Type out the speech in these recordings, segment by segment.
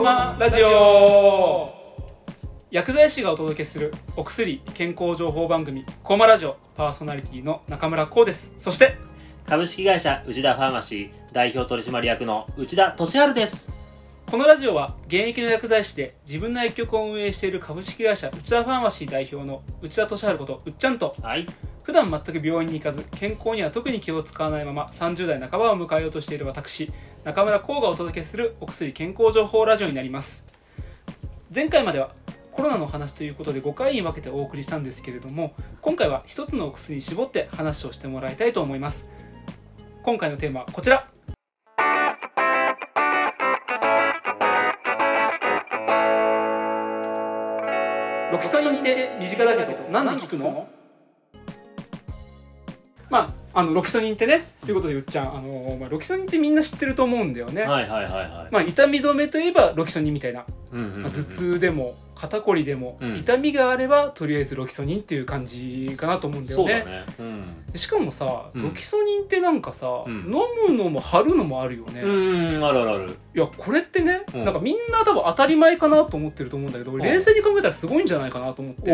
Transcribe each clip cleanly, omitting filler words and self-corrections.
マラジオ。薬剤師がお届けするお薬健康情報番組コーマラジオ、パーソナリティの中村光です。そして株式会社内田ファーマシー代表取締役の内田俊治です。 このラジオは現役の薬剤師で自分の薬局を運営している株式会社内田ファーマシー代表の内田俊治ことうっちゃんと、普段全く病院に行かず健康には特に気を使わないまま30代半ばを迎えようとしている私中村光がお届けするお薬健康情報ラジオになります。前回まではコロナの話ということで5回に分けてお送りしたんですけれども、今回は一つのお薬に絞って話をしてもらいたいと思います。今回のテーマはこちら。ロキソニンって身近だけど何で効くの？ロキソニンってね、ということでうっちゃん、ロキソニンってみんな知ってると思うんだよね。痛み止めといえばロキソニンみたいな、頭痛でも肩こりでも、痛みがあればとりあえずロキソニンっていう感じかなと思うんだよね。そうだね。しかもさ、ロキソニンってなんかさ、飲むのも貼るのもあるよね。 あるあるある。 いやこれってね、なんかみんな多分当たり前かなと思ってると思うんだけど、冷静に考えたらすごいんじゃないかなと思って。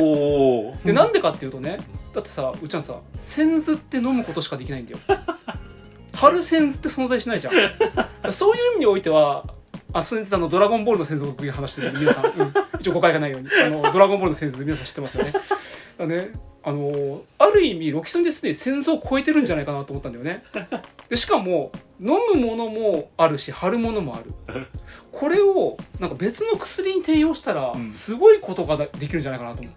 でなんでかっていうとね、だってさうっちゃんさ、センズって飲むことしかできないんだよ。貼るセンズって存在しないじゃん。そういう意味においてはそれでドラゴンボールのセンズを僕に話してるんで皆さん、一応誤解がないようにドラゴンボールのセンズ皆さん知ってますよね。ある意味ロキソニンですでにセンズを超えてるんじゃないかなと思ったんだよね。でしかも飲むものもあるし貼るものもある。これをなんか別の薬に転用したらすごいことができるんじゃないかなと思って、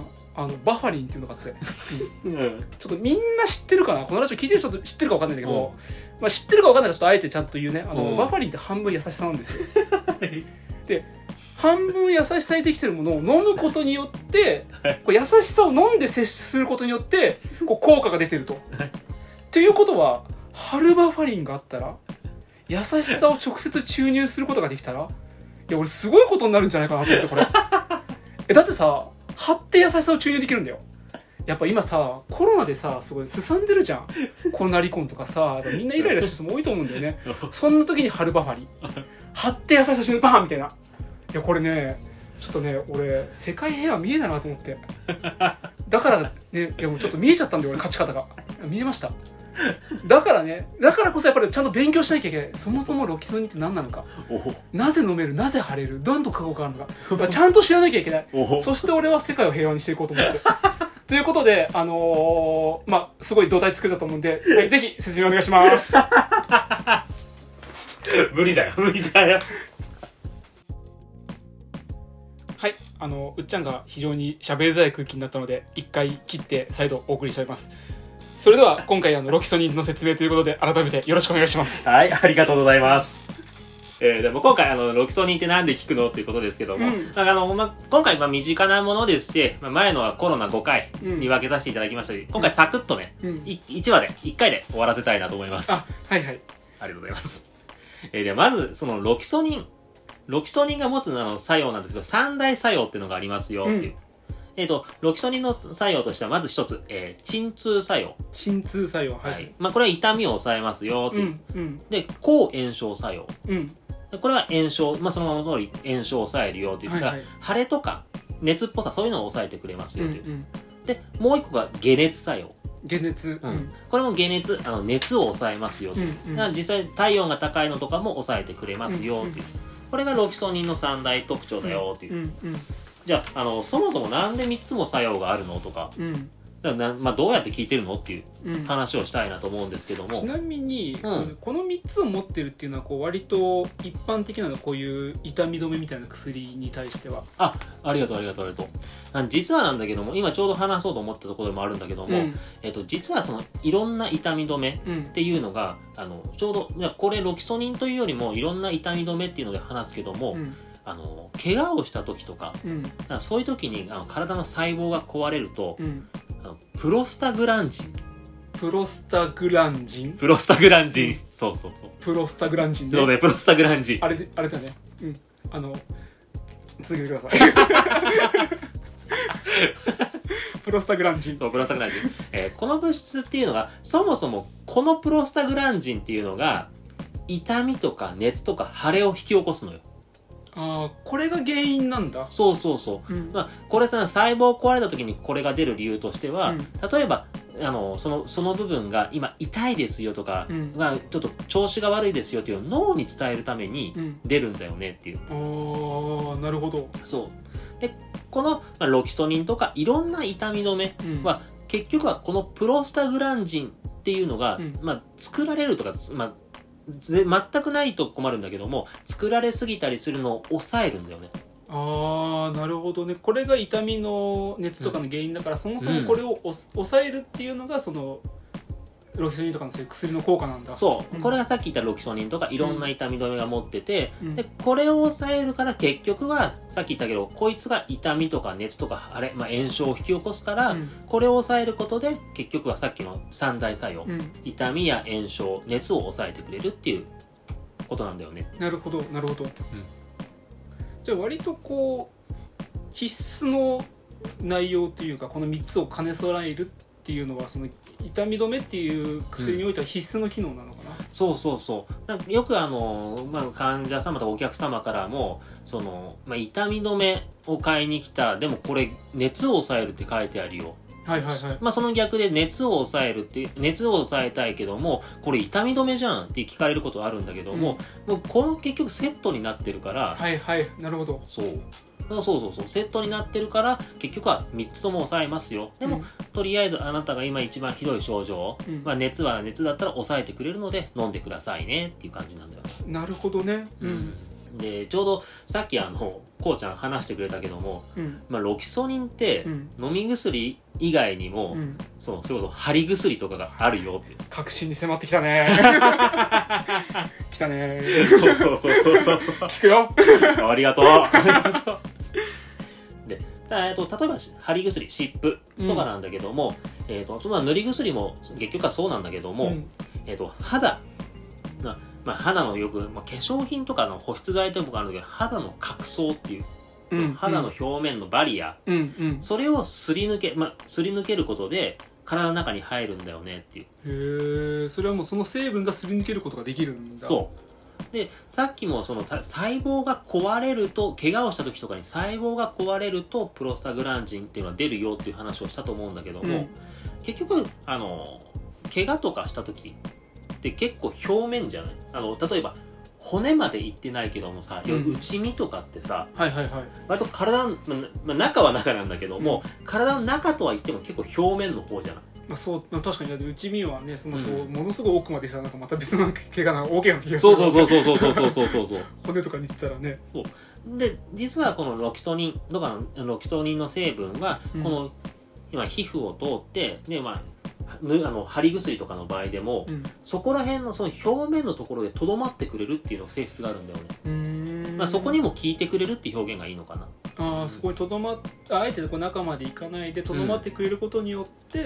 バファリンっていうのがあって、ちょっとみんな知ってるかな、このラジオ聞いてる人知ってるか分かんないんだけど、知ってるか分かんないからちょっとあえてちゃんと言うね。バファリンって半分優しさなんですよ。で半分優しさにできてるものを飲むことによってこう優しさを飲んで摂取することによってこう効果が出てると。っていうことはハルバファリンがあったら優しさを直接注入することができたら、いや俺すごいことになるんじゃないかなと思ってこれ。だってさ、貼って優しさを注入できるんだよ。やっぱ今さコロナでさすごいすさんでるじゃん。コロナ離婚とかさ、みんなイライラしてる人も多いと思うんだよね。そんな時にハルバファリン貼って優しさ注入バーンみたいな。いやこれねちょっとね俺世界平和見えないなと思って。だからね、いやもうちょっと見えちゃったんだよ俺、勝ち方が見えました。だからこそやっぱりちゃんと勉強しなきゃいけない。そもそもロキソニンって何なのか、なぜ飲める、なぜ貼れる、何と過去があるのか、ちゃんと知らなきゃいけない。そして俺は世界を平和にしていこうと思って。ということですごい土台作れたと思うんで、ぜひ説明お願いします。 無理だよ。 はい、うっちゃんが非常に喋りづらい空気になったので一回切って再度お送りしております。それでは今回ロキソニンの説明ということで改めてよろしくお願いします。 はい、ありがとうございます。でも今回ロキソニンってなんで効くのっていうことですけども、今回身近なものですし、前のはコロナ5回に分けさせていただきましたし、今回サクッとね、1話で1回で終わらせたいなと思います。 はいはい、ありがとうございます。でまずそのロキソニンが持つ作用なんですけど、三大作用っていうのがありますよっていう。ロキソニンの作用としてはまず一つ、鎮痛作用。 鎮痛作用、はい。 これは痛みを抑えますよっていう。で、抗炎症作用。これは炎症、そのまま通り炎症を抑えるよっていうか、腫れとか熱っぽさ、そういうのを抑えてくれますよっていう。で、もう一個が解熱作用。 解熱、 これも解熱、熱を抑えますよっていう。実際体温が高いのとかも抑えてくれますよっていう。これがロキソニンの三大特徴だよっていう。じゃあ、そもそもなんで3つも作用があるのとか、どうやって効いてるのっていう話をしたいなと思うんですけども。 ちなみに、この3つを持ってるっていうのは割と一般的なの、こういう痛み止めみたいな薬に対しては。 ありがとう。実はなんだけども、今ちょうど話そうと思ったところでもあるんだけども、実はそのいろんな痛み止めっていうのが、ちょうどこれロキソニンというよりもいろんな痛み止めっていうので話すけども、怪我をした時とか、そういう時に体の細胞が壊れると、プロスタグランジン。そう。 プロスタグランジンね。 プロスタグランジン。そうね、プロスタグランジン。 あれだね。続けてください。プロスタグランジン。 そう、プロスタグランジン。この物質っていうのが、そもそもこのプロスタグランジンっていうのが痛みとか熱とか腫れを引き起こすのよ。 これが原因なんだ。 そうそうそう、まあ、これさ細胞壊れた時にこれが出る理由としては、例えばその部分が今痛いですよとか、がちょっと調子が悪いですよっていう脳に伝えるために出るんだよねっていう、 なるほど。 そうでこの、ロキソニンとかいろんな痛み止めは、結局はこのプロスタグランジンっていうのが、作られるとか、全くないと困るんだけども、作られすぎたりするのを抑えるんだよね。 なるほどね。これが痛みの熱とかの原因だから、そもそもこれを抑えるっていうのがそのロキソニンとかのそういう薬の効果なんだ。そう、 これがさっき言ったロキソニンとかいろんな痛み止めが持ってて、でこれを抑えるから結局はさっき言ったけど、こいつが痛みとか熱とか炎症を引き起こすから、これを抑えることで結局はさっきの三大作用、痛みや炎症、熱を抑えてくれるっていうことなんだよね。 なるほどなるほど、じゃあ割とこう必須の内容というか、この3つを兼ね備えるっていうのは、その痛み止めっていう薬においては必須の機能なのかな。 そうそうそう。なんかよく患者様とかお客様からも痛み止めを買いに来た、でもこれ熱を抑えるって書いてあるよ。その逆で熱を抑えたいけども、これ痛み止めじゃんって聞かれることはあるんだけども、もうこの結局セットになってるから。 なるほど。 そうセットになってるから結局は3つとも抑えますよ。でも、とりあえずあなたが今一番ひどい症状、熱は熱だったら抑えてくれるので飲んでくださいねっていう感じなんだよ。 なるほどね。 でちょうどさっきこうちゃん話してくれたけども、ロキソニンって飲み薬以外にも、そういうこと貼り薬とかがあるよって。 確信に迫ってきたね。来たね。 そう聞くよ。 ありがとう。で例えば貼り薬、湿布とかなんだけども、塗り薬も結局はそうなんだけども、肌のよく、化粧品とかの保湿剤とかあるんだけど、肌の角層っていう、肌の表面のバリア、それをすり抜けることで体の中に入るんだよねっていう。 へえ、それはもうその成分がすり抜けることができるんだ。 そうで、さっきも細胞が壊れると、怪我をした時とかに細胞が壊れるとプロスタグランジンっていうのは出るよっていう話をしたと思うんだけども、結局怪我とかした時って結構表面じゃない。例えば骨までいってないけどもさ、内身とかってさ、割と体の、中は中なんだけども、体の中とは言っても結構表面の方じゃない。 確かに内身はね、ものすごい奥までしたらなんかまた別の怪我大怪我の気がする。 そう骨とかに行ったらね。 で実はこのロキソニンの成分は、この今皮膚を通ってで貼り薬とかの場合でも、そこら辺のその表面のところでとどまってくれるっていうの性質があるんだよね。そこにも効いてくれるっていう表現がいいのかな。 そこにあえて中まで行かないでとどまってくれることによって、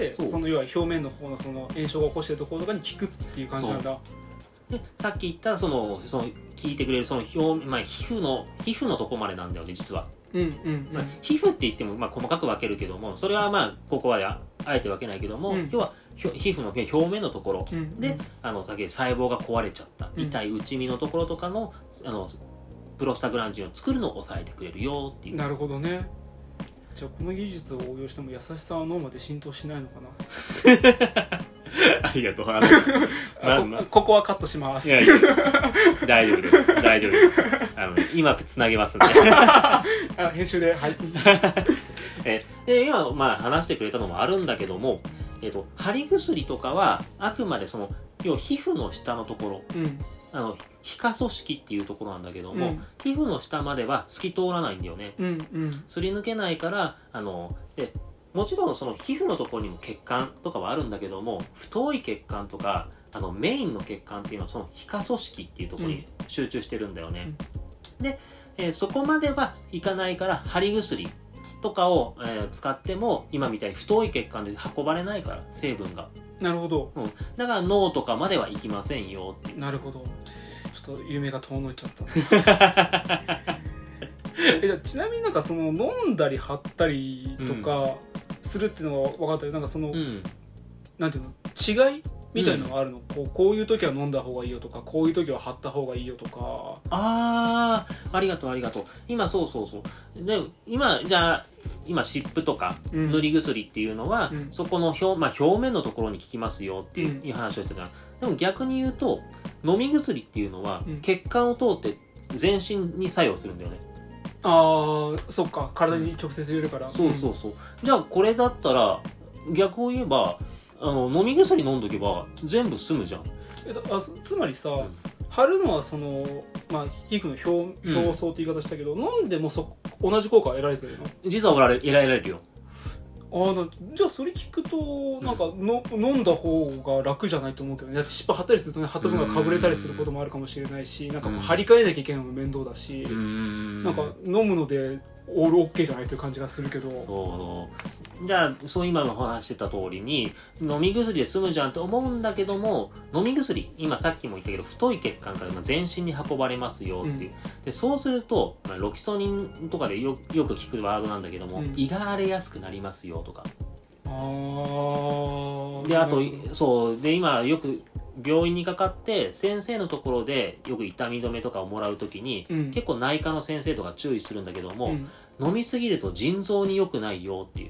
その要は表面の方のその炎症が起こしているところとかに効くっていう感じなんだ。 でさっき言ったその効いてくれるその皮膚のとこまでなんだよね、実は。皮膚って言っても細かく分けるけども、それはここはあえて分けないけども、要は皮膚の表面のところで、さっき細胞が壊れちゃった痛い内身のところとかのプロスタグランジンを作るのを抑えてくれるよっていう。 なるほどね。じゃあこの技術を応用しても優しさは脳まで浸透しないのかな。 ありがとう。 ここはカットします。 大丈夫です今つなげますんで。 編集でで今話してくれたのもあるんだけども、貼り薬とかはあくまで要は皮膚の下のところ、皮下組織っていうところなんだけども、皮膚の下までは透き通らないんだよね。すり抜けないからでもちろんその皮膚のところにも血管とかはあるんだけども、太い血管とかメインの血管っていうのはその皮下組織っていうところに集中してるんだよね。で、そこまではいかないから貼り薬とかを、使っても今みたいに太い血管で運ばれないから、成分が。 なるほど。 だから脳とかまではいきませんよっていう。 なるほど。ちょっと夢が遠のいちゃったちなみに飲んだり貼ったりとかするっていうのが分かったよ。なんていうの、違いみたいのがあるの、こういう時は飲んだ方がいいよとか、こういう時は貼った方がいいよとか。 ありがとう今そうで今じゃあ今湿布とか塗り薬っていうのは、そこの表面のところに効きますよっていう話をしてた、でも逆に言うと飲み薬っていうのは血管を通って全身に作用するんだよね。 そっか、体に直接入れるから。 そうじゃあこれだったら逆を言えば飲み薬飲んどけば全部済むじゃん。 つまりさ、貼るのはその、皮膚の表層って言い方したけど、飲んでも同じ効果は得られてるの？ 実は得られるよ。 じゃあそれ聞くとなんか飲んだ方が楽じゃないと思うけどね。だって湿布貼ったりするとね、貼った分がかぶれたりすることもあるかもしれないし、なんか貼り替えなきゃいけないのも面倒だし、なんか飲むのでオールオッケーじゃないという感じがするけど。 じゃあ今の話してた通りに飲み薬で済むじゃんって思うんだけども、飲み薬今さっきも言ったけど太い血管から全身に運ばれますよっていう、でそうすると、ロキソニンとかでよく聞くワードなんだけども、胃が荒れやすくなりますよとか。であとで今よく病院にかかって先生のところでよく痛み止めとかをもらうときに、結構内科の先生とか注意するんだけども、飲みすぎると腎臓に良くないよっていう。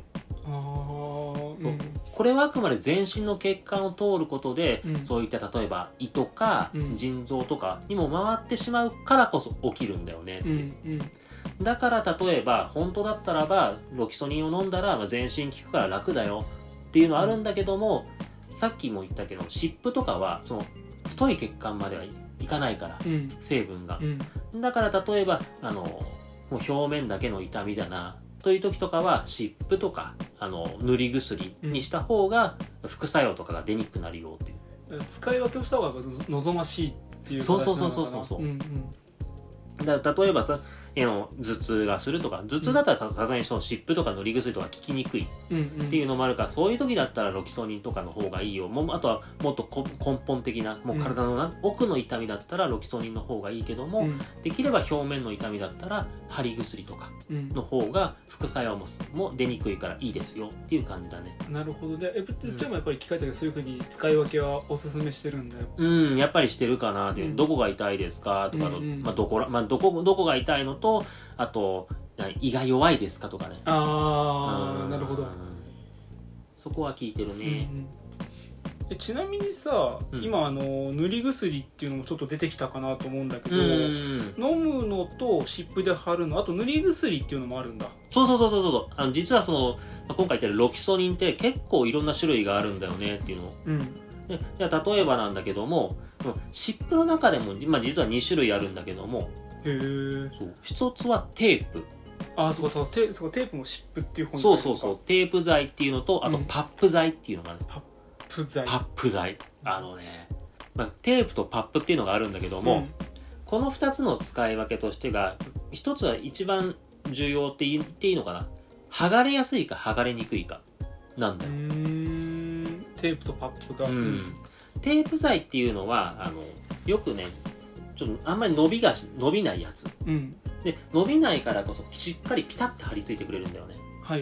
これはあくまで全身の血管を通ることで、そういった例えば胃とか腎臓とかにも回ってしまうからこそ起きるんだよねっていう、だから例えば本当だったらばロキソニンを飲んだら全身効くから楽だよっていうのはあるんだけども、さっきも言ったけど湿布とかはその太い血管まではいかないから、成分が、だから例えばもう表面だけの痛みだなという時とかは湿布とか塗り薬にした方が副作用とかが出にくくなるよっていう、 使い分けをした方が望ましいっていう形なのかな。 そうだから例えばさ頭痛がするとか、頭痛だったらさすがにその湿布とか塗り薬とか効きにくいっていうのもあるから、そういう時だったらロキソニンとかの方がいいよ。あとはもっと根本的なもう体の奥の痛みだったらロキソニンの方がいいけども、できれば表面の痛みだったら貼り薬とかの方が副作用も出にくいからいいですよっていう感じだね。 なるほど。でうちもやっぱり聞かれたけど、そういう風に使い分けはおすすめしてるんだよ。 やっぱりしてるかなって、どこが痛いですかとか、どこが痛いのと、あと胃が弱いですかとかね。 なるほど。 そこは聞いてるね。 ちなみにさ、今塗り薬っていうのもちょっと出てきたかなと思うんだけど、飲むのと湿布で貼るの、あと塗り薬っていうのもあるんだ。 そう実は今回言ってるロキソニンって結構いろんな種類があるんだよねっていうの。でじゃあ例えばなんだけども、湿布の中でも、実は2種類あるんだけども、一つはテープ。 そうか、テープも湿布っていう本にそうテープ剤っていうのと、あとパップ剤っていうのがね。パップ剤テープとパップっていうのがあるんだけども、この2つの使い分けとしてが、一つは一番重要って言っていいのかな、剥がれやすいか剥がれにくいかなんだよ。 テープとパップが、 テープ剤っていうのはよくね、ちょっとあんまり伸びないやつ、で伸びないからこそしっかりピタッと張り付いてくれるんだよね。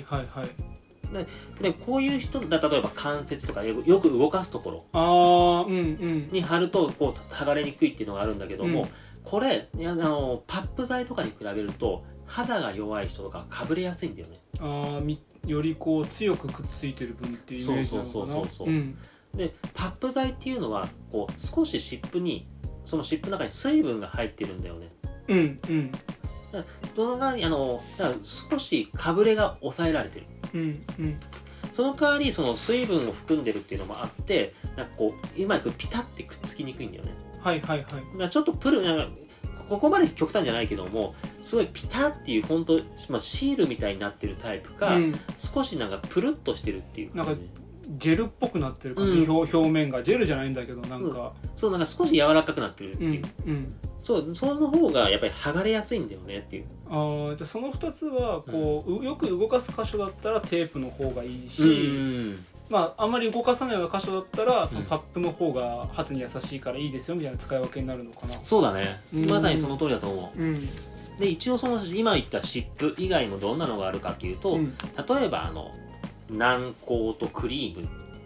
でこういう人だ、例えば関節とかよく動かすところに貼るとこう剥がれにくいっていうのがあるんだけども、これパップ剤とかに比べると肌が弱い人とかかぶれやすいんだよね。 よりこう強くくっついてる分っていうイメージなのかな。でパップ剤っていうのはこう少し湿布の中に水分が入ってるんだよね。その代わりだから少しかぶれが抑えられてる。その代わりその水分を含んでるっていうのもあって、なんかこううまくピタッてくっつきにくいんだよね。ちょっとここまで極端じゃないけども、すごいピタッっていう本当、シールみたいになってるタイプか、少しなんかプルッとしてるっていう感じ。 なんかジェルっぽくなってる感じ、表面がジェルじゃないんだけど、なんかなんか少し柔らかくなってるっていう、その方がやっぱり剥がれやすいんだよねっていう。 じゃあその2つはこう、よく動かす箇所だったらテープの方がいいし、あんまり動かさないような箇所だったらそのパップの方が肌に優しいからいいですよみたいな使い分けになるのかな。 そうだね、まさにその通りだと思う。で一応今言った湿布以外もどんなのがあるかっていうと、例えば軟膏とクリーム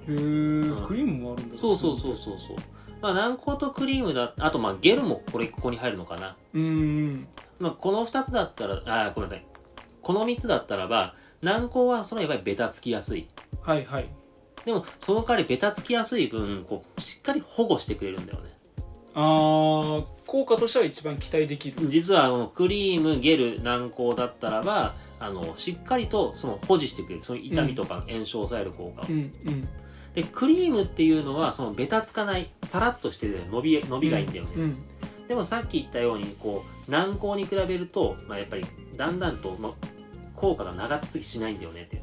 クリームもあるんだ。 そう、まあ、軟膏とクリームだ、あとまあゲルもここに入るのかな。まあ、この2つだったら、ごめんなさい、この3つだったらば軟膏はそのやっぱりベタつきやすい。 はいはい。 でもその代わりベタつきやすい分こうしっかり保護してくれるんだよね。 効果としては一番期待できる。 実はクリーム、ゲル、軟膏だったらばしっかりとその保持してくれる、その痛みとか炎症を抑える効果を、でクリームっていうのはそのベタつかない、さらっとしてる伸びがいいんだよね、でもさっき言ったようにこう軟膏に比べると、まあ、やっぱりだんだんと、効果が長続きしないんだよねっていう、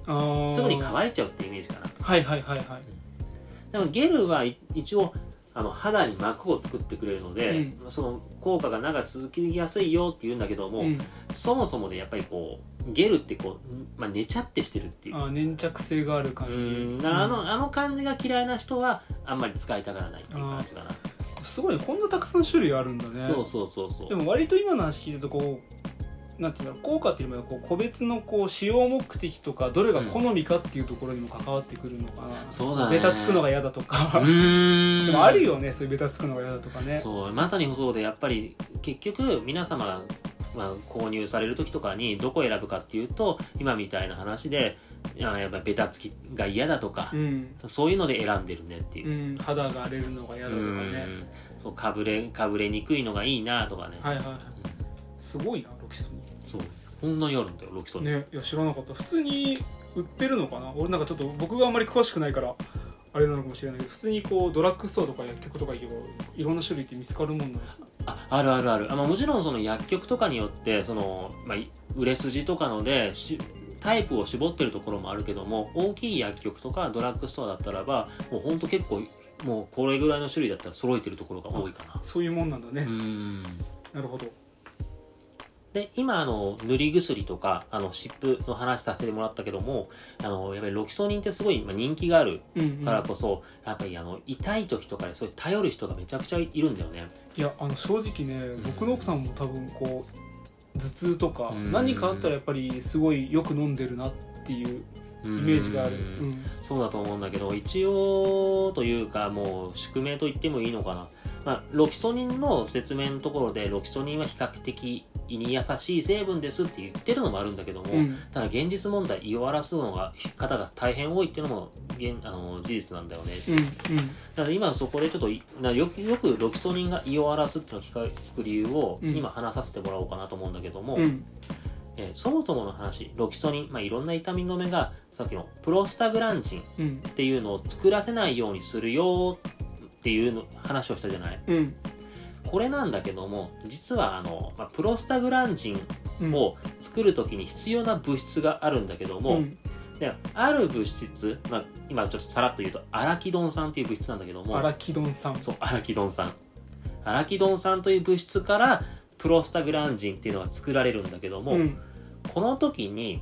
すぐに乾いちゃうってイメージかな。でもゲルは一応肌に膜を作ってくれるので、その効果が長く続きやすいよっていうんだけども、そもそもでやっぱりこうゲルってこう、寝ちゃってしてるっていう、 粘着性がある感じ。 だからあの感じが嫌いな人はあんまり使いたがらないっていう感じかな。 すごい、こんなたくさん種類あるんだね。 そうでも割と今の話聞いてるとこうなんていうんだろう、効果っていうのはこう個別のこう使用目的とかどれが好みかっていうところにも関わってくるのかな。 そうだね。 ベタつくのが嫌だとかでもあるよね、そういうベタつくのが嫌だとかね。 そう、まさにそうで、やっぱり結局皆様が、購入される時とかにどこを選ぶかっていうと、今みたいな話でやっぱりベタつきが嫌だとか、そういうので選んでるねっていう、 肌が荒れるのが嫌だとかね、 そうかぶれにくいのがいいなとかね。 すごいな、ロキソニン。 そう、こんなにあるんだよ、ロキソニンね。いや知らなかった。普通に売ってるのかな。俺なんかちょっと僕があんまり詳しくないからあれなのかもしれないけど、普通にこうドラッグストアとか薬局とか行けばいろんな種類って見つかるもんなんです。 ある。もちろんその薬局とかによって売れ筋とかのでタイプを絞ってるところもあるけども、大きい薬局とかドラッグストアだったらばもうほんと結構もうこれぐらいの種類だったら揃えてるところが多いかな。 そういうもんなんだね。なるほど。 で今塗り薬とか湿布の話させてもらったけども、やっぱりロキソニンってすごい人気があるからこそ、やっぱり痛い時とかでそういう頼る人がめちゃくちゃいるんだよね。 いや正直ね、僕の奥さんも多分こう頭痛とか何かあったらやっぱりすごいよく飲んでるなっていうイメージがある。 そうだと思うんだけど、一応というかもう宿命と言ってもいいのかな。ロキソニンの説明のところでロキソニンは比較的胃に優しい成分ですって言ってるのもあるんだけども、ただ現実問題胃を荒らすのが方が大変多いっていうのも事実なんだよね。だから今そこでちょっとよくロキソニンが胃を荒らすっていうのを聞く理由を今話させてもらおうかなと思うんだけども、そもそもの話、ロキソニン、いろんな痛み止めがさっきのプロスタグランジンっていうのを作らせないようにするよっていう話をしたじゃない、これなんだけども、実はプロスタグランジンを作るときに必要な物質があるんだけども、である物質、今ちょっとさらっと言うとアラキドン酸っていう物質なんだけども、 アラキドン酸。 そう、アラキドン酸という物質からプロスタグランジンっていうのが作られるんだけども、この時に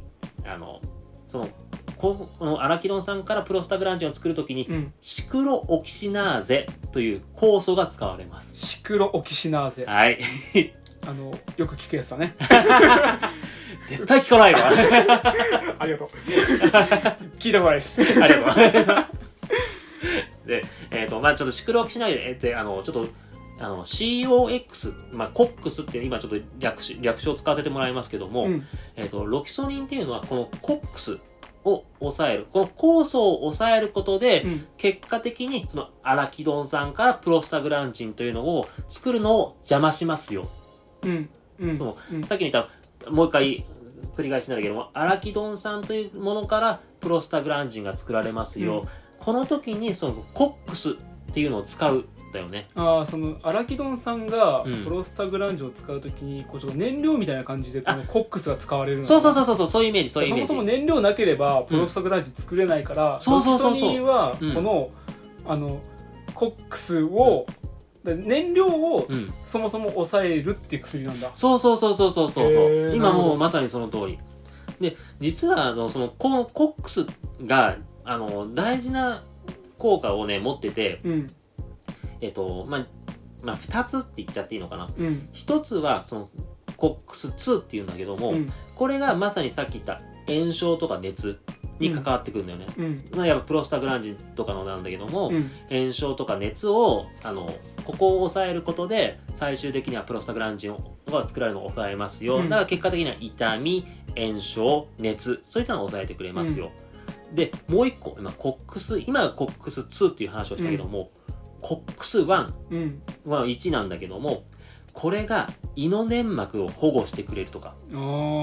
このアラキドン酸からプロスタグランジンを作るときに、シクロオキシナーゼという酵素が使われます。 シクロオキシナーゼ。 はい。 よく聞くやつだね。 絶対聞かないわ。 ありがとう。聞いたことないです。 ありがとうございます。で、ちょっとシクロオキシナーゼってちょっとCOX、コックスって今ちょっと略称を使わせてもらいますけども、ロキソニンっていうのはこのコックスを抑える、この酵素を抑えることで、結果的にそのアラキドン酸からプロスタグランジンというのを作るのを邪魔しますよ。さっき言ったもう一回繰り返しなんだけども、アラキドン酸というものからプロスタグランジンが作られますよ。この時にそのコックスっていうのを使う。だよね。 そのアラキドン酸がプロスタグランジンを使うときにこうちょっと燃料みたいな感じでこのコックスが使われるの。 そういうイメージ。そもそも燃料なければプロスタグランジン作れないから、ロキソニンはこのコックスを燃料をそもそも抑えるっていう薬なんだ。 そう。今もうまさにその通りで、実はこのコックスが大事な効果をね持ってて、2つって言っちゃっていいのかな。1つはそのコックス2っていうんだけども、これがまさにさっき言った炎症とか熱に関わってくるんだよね、やっぱプロスタグランジンとかのなんだけども、炎症とか熱をここを抑えることで最終的にはプロスタグランジンが作られるのを抑えますよ、だから結果的には痛み、炎症、熱、そういったのを抑えてくれますよ、でもう一個今がCOX-2っていう話をしたけども、COX-1 は1なんだけども、これが胃の粘膜を保護してくれるとか、あ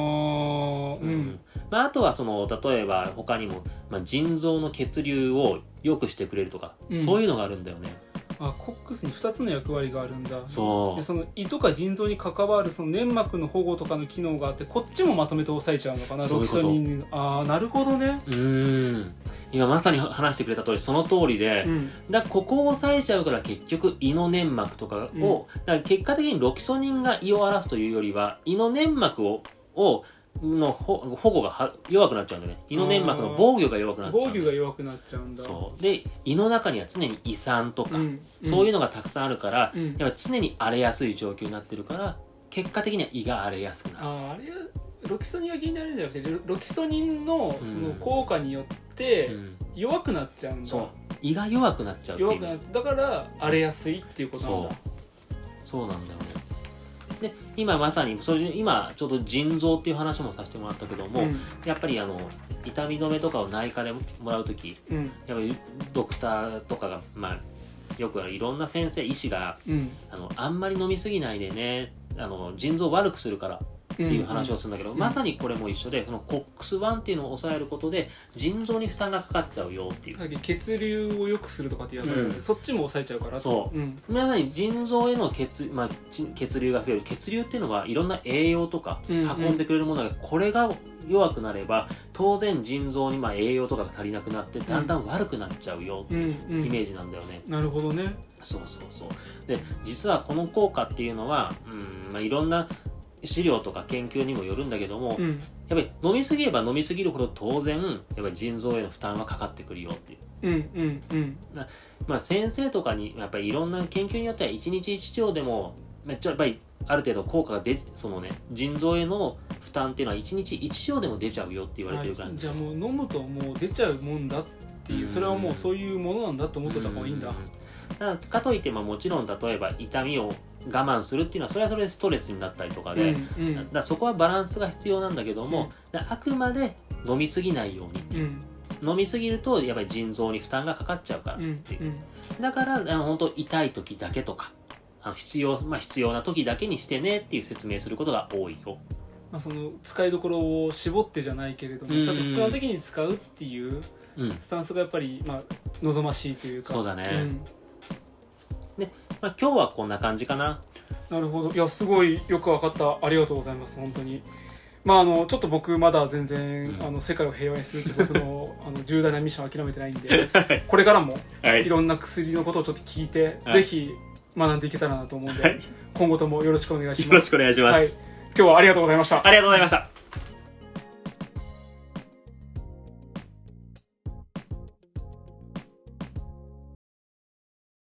とは例えば他にも、腎臓の血流を良くしてくれるとか、そういうのがあるんだよね。 COX に2つの役割があるんだ。 そうで胃とか腎臓に関わる粘膜の保護とかの機能があって、こっちもまとめて抑えちゃうのかな、ロキソニン。なるほどね。 今まさに話してくれた通りその通りで、だからここを抑えちゃうから結局胃の粘膜とかを、だから結果的にロキソニンが胃を荒らすというよりは胃の粘膜の保護が弱くなっちゃうんだよね。胃の粘膜の防御が弱くなっちゃう。 防御が弱くなっちゃうんだ。 そうで胃の中には常に胃酸とか、そういうのがたくさんあるから、やっぱ常に荒れやすい状況になってるから、結果的には胃が荒れやすくなる。 あれロキソニンが原因であるんじゃなくて、ロキソニンのその効果によって弱くなっちゃうんだ。 そう胃が弱くなっちゃうっていう。 弱くなってだから荒れやすいっていうことなんだ。 そうなんだよね。で今まさに今ちょうど腎臓っていう話もさせてもらったけども、やっぱり痛み止めとかを内科でもらうとき、やっぱりドクターとかがよくいろんな先生医師が、あんまり飲みすぎないでね、腎臓を悪くするからっていう話をするんだけど、まさにこれも一緒で、その COX-1 っていうのを抑えることで腎臓に負担がかかっちゃうよっていう。 血流を良くするとかってやつだよね、そっちも抑えちゃうから。 そう、まさに腎臓への血流が増える。血流っていうのはいろんな栄養とか運んでくれるものが、これが弱くなれば当然腎臓に栄養とかが足りなくなってだんだん悪くなっちゃうよっていうイメージなんだよね。 なるほどね。 そうで実はこの効果っていうのは、いろんな資料とか研究にもよるんだけども、やっぱり飲みすぎれば飲みすぎるほど当然やっぱり腎臓への負担はかかってくるよっていう。先生とかにやっぱりいろんな研究によっては1日1錠でもめっちゃやっぱりある程度効果が腎臓への負担っていうのは1日1錠でも出ちゃうよって言われてるから、 じゃあもう飲むともう出ちゃうもんだっていう、それはもうそういうものなんだと思ってた方がいいんだ。 かといってもちろん例えば痛みを我慢するっていうのはそれはそれでストレスになったりとかで、だそこはバランスが必要なんだけども、あくまで飲みすぎないように、飲みすぎるとやっぱり腎臓に負担がかかっちゃうからっていう、だから本当痛い時だけとか必要な時だけにしてねっていう説明することが多いよ。 その使いどころを絞ってじゃないけれども、ちゃんと必要な時に使うっていうスタンスがやっぱり望ましいというか。 そうだね。で今日はこんな感じかな。 なるほど。いやすごいよく分かった。ありがとうございます。本当に。ちょっと僕まだ全然、世界を平和にするって僕の重大なミッション諦めてないんでこれからもいろんな薬のことをちょっと聞いて、ぜひ学んでいけたらなと思うんで、今後ともよろしくお願いします。 よろしくお願いします。 今日はありがとうございました。 ありがとうございました。